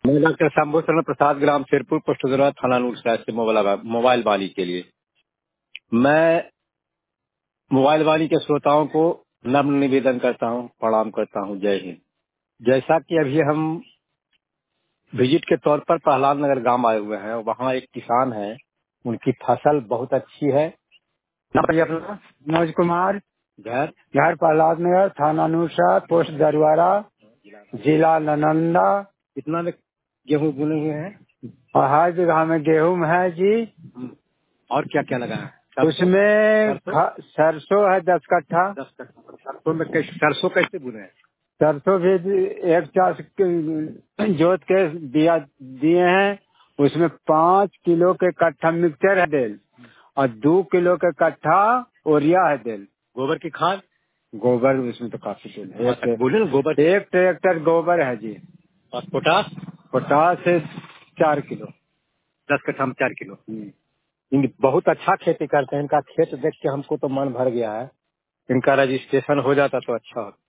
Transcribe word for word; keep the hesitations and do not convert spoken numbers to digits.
मैं डॉक्टर शंभू प्रसाद, ग्राम शेरपुर, पोस्ट दरवा, थाना नूरसराय से मोबाइल मोबाइल वाणी के लिए। मैं मोबाइल वाणी के श्रोताओं को नम्र निवेदन करता हूँ, प्रणाम करता हूँ। जय हिंद। जैसा कि अभी हम विजिट के तौर पर प्रहलाद नगर गांव आए हुए हैं, वहाँ एक किसान है, उनकी फसल बहुत अच्छी है। नाम बताइए अपना। मनोज कुमार, घर घर प्रहलाद नगर, थाना नूरसराय, पोस्ट दरवारा, जिला नालंदा। कितना में गेहूँ बुने हुए हैं? और हर जगह में गेहूं है जी। हम्म। और क्या क्या लगा है? सरसों? उसमें सरसों ख- सरसों है दस कट्ठा। दस कट्ठा। सरसों में कैसे सरसों कैसे बुने हैं? सरसों भी एक चास के- जोत के दिया दिए हैं। उसमें पाँच किलो के कट्ठा मिक्सचर है देल और दो किलो के कट्ठा ओरिया है देल। गोबर की खाद? गोबर उसमें तो काफी देल है। अच्छा, एक, बोले ना गोबर। एक ट्रैक्टर गोबर है जी। और पोटास? पोटास से चार किलो। दस कट्ठा में चार किलो। हम्म। इनकी बहुत अच्छा खेती करते हैं। इनका खेत देख के हमको तो मन भर गया है। इनका रजिस्ट्रेशन हो जाता तो अच्छा होता।